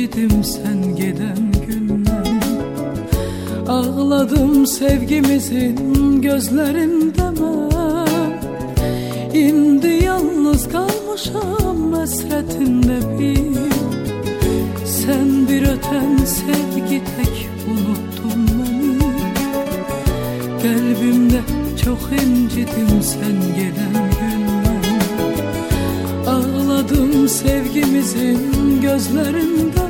incidim sen giden günden. Ağladım sevgimizin gözlerinde ben. İndi yalnız kalmışam hasretinde bir. Sen bir öten sevgi tek unuttun beni. Kalbimde çok incidim sen gelen günden. Ağladım sevgimizin gözlerinde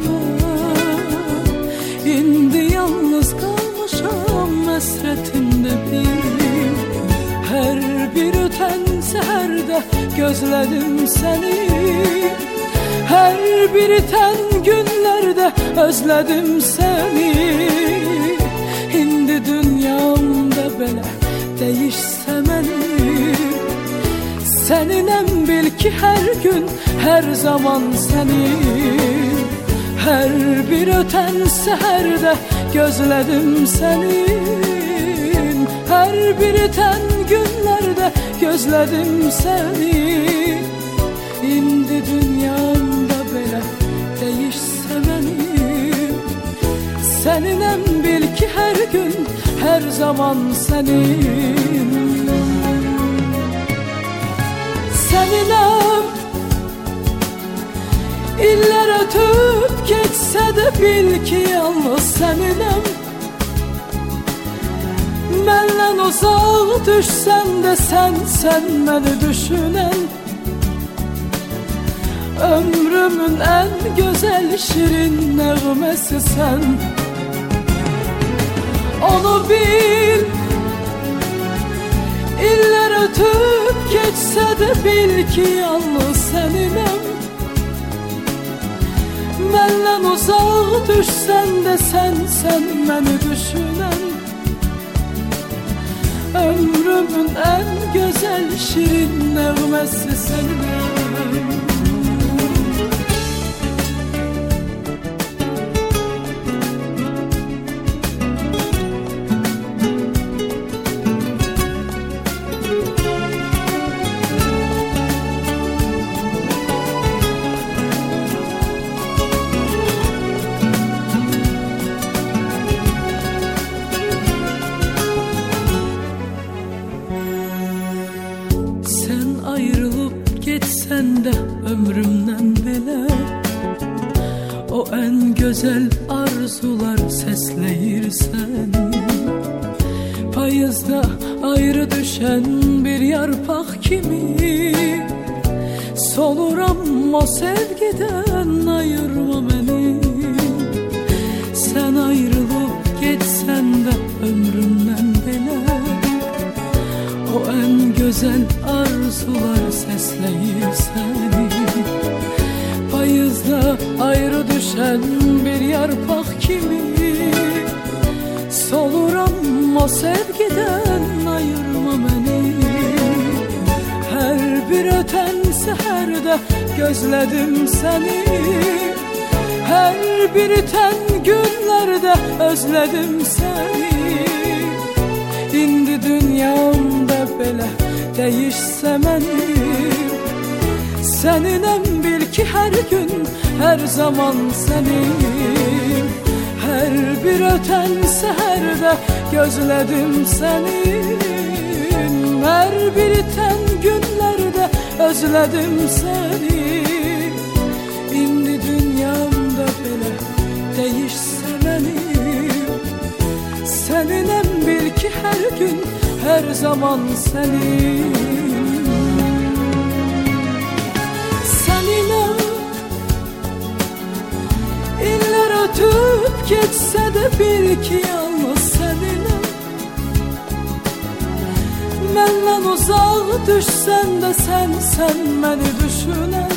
ben. İndi yalnız kalmışam hasretinde bir. Her bir öten seherde gözledim seni. Her bir iten günlerde özledim seni. İndi dünyamda belə değişse benim. Seninem bil ki her gün her zaman senin. Her bir öten seherde gözledim senin. Her bir iten günlerde gözledim seni. İndi dünyamda belə değişse benim. Seninem bil ki her gün her zaman senin. Seninem iller ötüp geçse de bil ki yalnız seninem. Benden uzak düşsen de sen beni düşünen. Ömrümün en güzel şirin nəğməsi sen. Onu bil, iller ötüp geçse de bil ki yalnız seninem. Benden uzak düşsen de sen beni düşünen. Ömrümün en güzel şirin nəğməsi senin. Ayrılıp geçsen de ömrümden bile. O en güzel arzular sesleyir seni. Payızda ayrı düşen bir yarpak kimi. Soluram o sevgiden ayırma beni. Sen ayrılıp geçsen de ömrümden bile. O en güzel arzular sesleyir seni. Payızda ayrı düşen bir yarpak kimi. Soluram o sevgiden ayırma beni. Her bir öten seherde gözledim seni. Her bir iten günlerde özledim seni. İndi dünyamda belə değişse benim. Seninem bil ki her gün her zaman senin. Her bir öten seherde gözledim seni. Her bir iten günlerde özledim seni. İndi dünyamda belə değişse benim. Seninem bil ki her gün her zaman senin. Seninem iller ötüp geçse de bil ki yalnız seninem. Benden uzak düşsen de sen beni düşünen.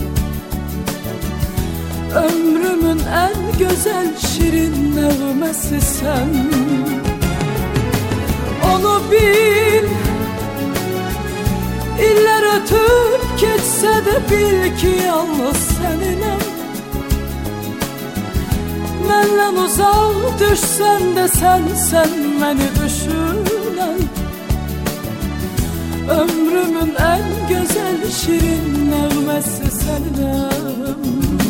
Ömrümün en güzel şirin nəğməsi sen. Onu bil, iller ötüp geçse de bil ki yalnız seninem. Benden uzak düşsen de sen beni düşünen. Ömrümün en güzel şirin nəğməsi seninem.